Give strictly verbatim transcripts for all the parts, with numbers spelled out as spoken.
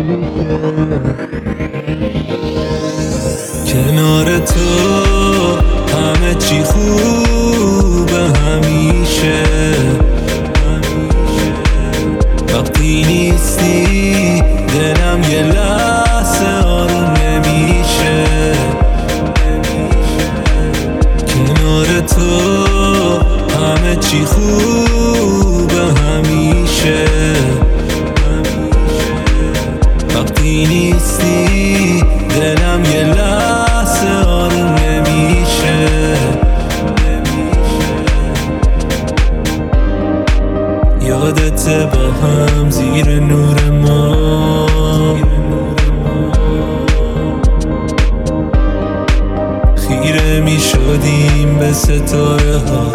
کنار تو همه چی خوبه همیشه، وقتی نیستی دلم یه لحظه آروم نمیشه. کنار تو همه چی خوبه همیشه، وقتی نیستی دلم یه لحظه آروم نمیشه. یادت با هم زیر نور ما خیره می شدیم به ستاره ها،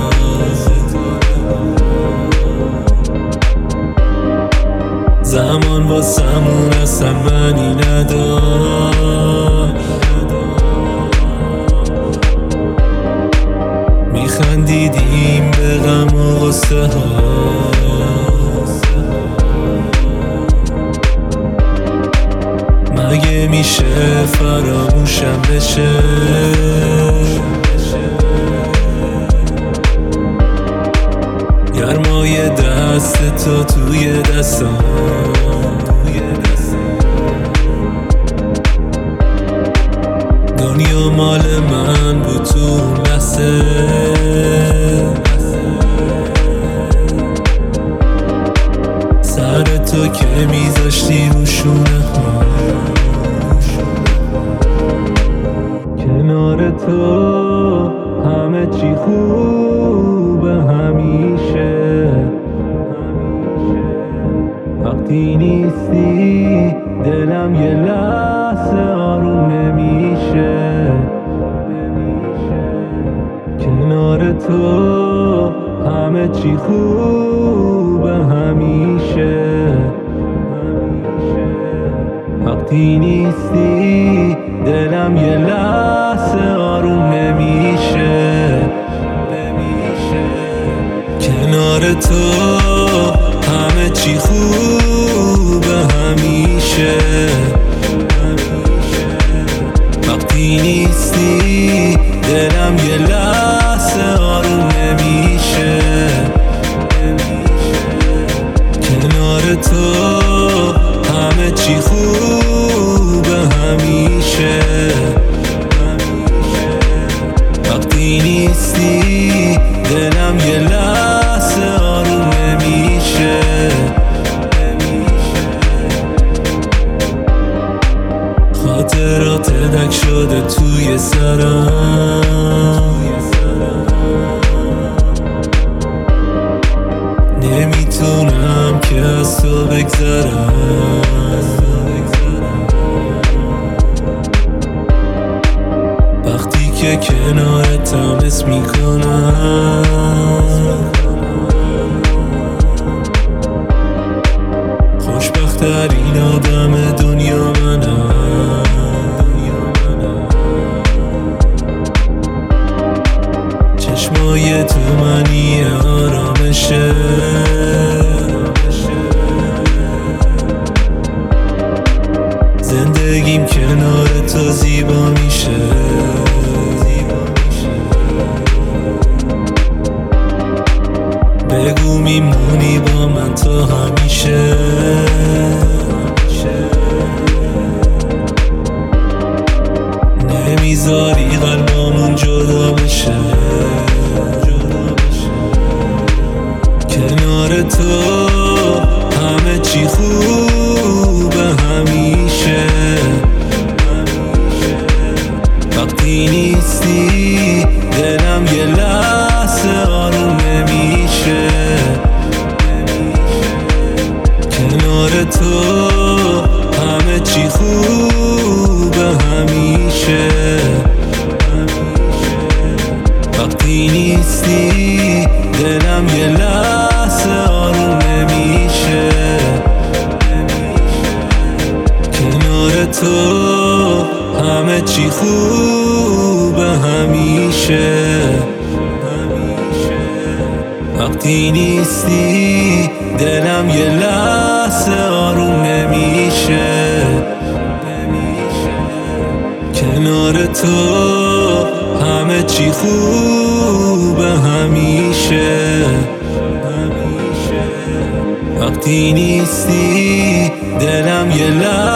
زمان واسمون اصلا معنی نداشت. میخندیدیم به غم و غصه ها، مگه میشه فراموشم بشه؟ گرمای دست تو توی دستم، دنیا مال من بود تو اون لحظه. سر تو که میذاشتی رو شونه ها، کنار تو همه چی خوبه همیشه، وقتی نیستی دلم یه لحظه آروم نمیشه. کنار تو همه چی خوبه همیشه، وقتی نیستی دلم یه لحظه آروم نمیشه. کنار تو همه چی خوبه همیشه، وقتی نیستی دلم یه لحظه آروم نمیشه. کنار تو همه چی خوبه همیشه، وقتی نیستی دلم یه لحظه آروم نمیشه. خاطرات دک شده توی سرم، نمیتونم که از تو بگذرم. وقتی که کنارتم حس میکنم خوشبخت‌ترین آدم دنیا منم. چشمای تو منی آرامشه، زندگیم کنار تو زیبا میشه. بگو میمونی با من تا همیشه، نمیذاری قلبامون جدا بشه. کنار تو همه چی خوبه همیشه، وقتی نیستی دلم یه لحظه آروم نمیشه. کنار تو همه چی خوبه همیشه، وقتی نیستی دلم یه لحظه آروم نمیشه. کنار تو همه چی خوبه همیشه، وقتی نیستی دلم یه لحظه آروم نمیشه. تو همه چی خوبه همیشه. وقتی نیستی دلم یه